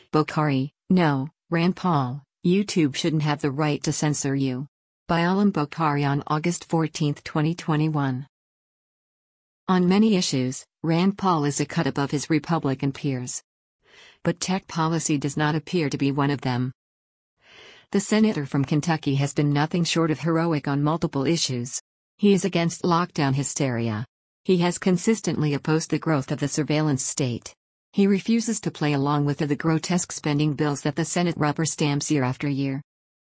Bokhari, no, Rand Paul, YouTube shouldn't have the right to censor you. By Alam Bokhari on August 14, 2021. On many issues, Rand Paul is a cut above his Republican peers. But tech policy does not appear to be one of them. The senator from Kentucky has been nothing short of heroic on multiple issues. He is against lockdown hysteria. He has consistently opposed the growth of the surveillance state. He refuses to play along with the grotesque spending bills that the Senate rubber stamps year after year.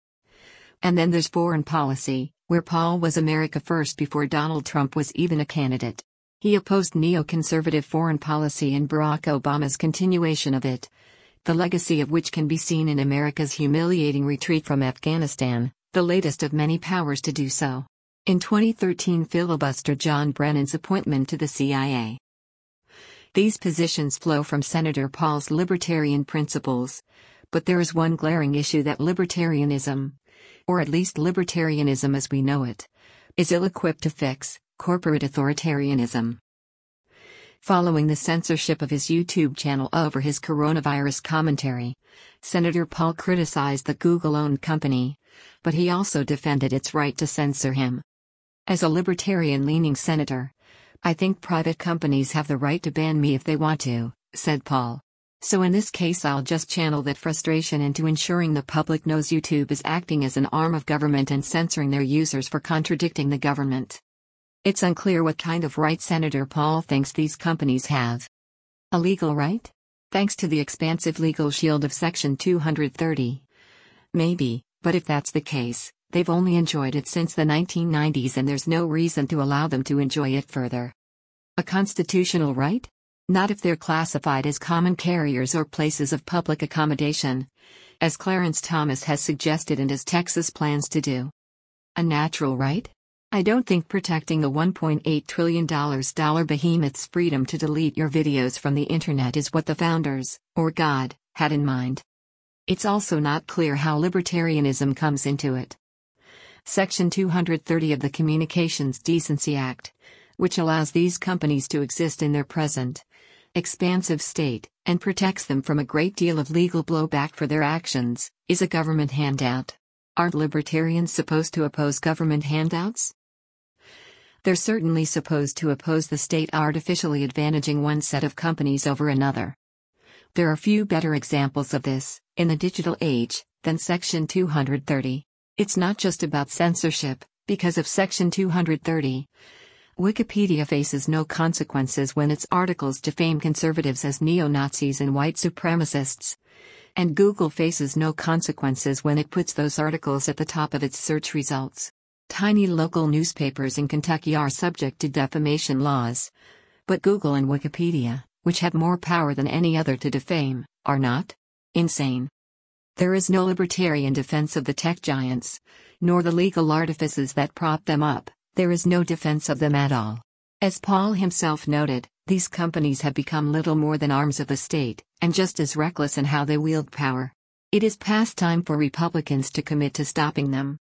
And then there's foreign policy, where Paul was America first before Donald Trump was even a candidate. He opposed neoconservative foreign policy and Barack Obama's continuation of it, the legacy of which can be seen in America's humiliating retreat from Afghanistan, the latest of many powers to do so. In 2013 filibustered John Brennan's appointment to the CIA. These positions flow from Senator Paul's libertarian principles, but there is one glaring issue that libertarianism, or at least libertarianism as we know it, is ill-equipped to fix: corporate authoritarianism. Following the censorship of his YouTube channel over his coronavirus commentary, Senator Paul criticized the Google-owned company, but he also defended its right to censor him. As a libertarian-leaning senator, I think private companies have the right to ban me if they want to, said Paul. So in this case I'll just channel that frustration into ensuring the public knows YouTube is acting as an arm of government and censoring their users for contradicting the government. It's unclear what kind of right Senator Paul thinks these companies have. A legal right? Thanks to the expansive legal shield of Section 230. Maybe, but if that's the case, they've only enjoyed it since the 1990s and there's no reason to allow them to enjoy it further. A constitutional right? Not if they're classified as common carriers or places of public accommodation, as Clarence Thomas has suggested and as Texas plans to do. A natural right? I don't think protecting a $1.8 trillion behemoth's freedom to delete your videos from the internet is what the founders, or God, had in mind. It's also not clear how libertarianism comes into it. Section 230 of the Communications Decency Act, which allows these companies to exist in their present, expansive state, and protects them from a great deal of legal blowback for their actions, is a government handout. Aren't libertarians supposed to oppose government handouts? They're certainly supposed to oppose the state artificially advantaging one set of companies over another. There are few better examples of this, in the digital age, than Section 230. It's not just about censorship, because of Section 230. Wikipedia faces no consequences when its articles defame conservatives as neo-Nazis and white supremacists. And Google faces no consequences when it puts those articles at the top of its search results. Tiny local newspapers in Kentucky are subject to defamation laws. But Google and Wikipedia, which have more power than any other to defame, are not. Insane. There is no libertarian defense of the tech giants, nor the legal artifices that prop them up. There is no defense of them at all. As Paul himself noted, these companies have become little more than arms of the state, and just as reckless in how they wield power. It is past time for Republicans to commit to stopping them.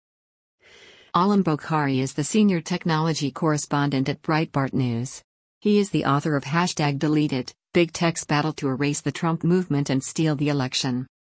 Alam Bokhari is the senior technology correspondent at Breitbart News. He is the author of #DeleteIt, Big Tech's Battle to Erase the Trump Movement and Steal the Election.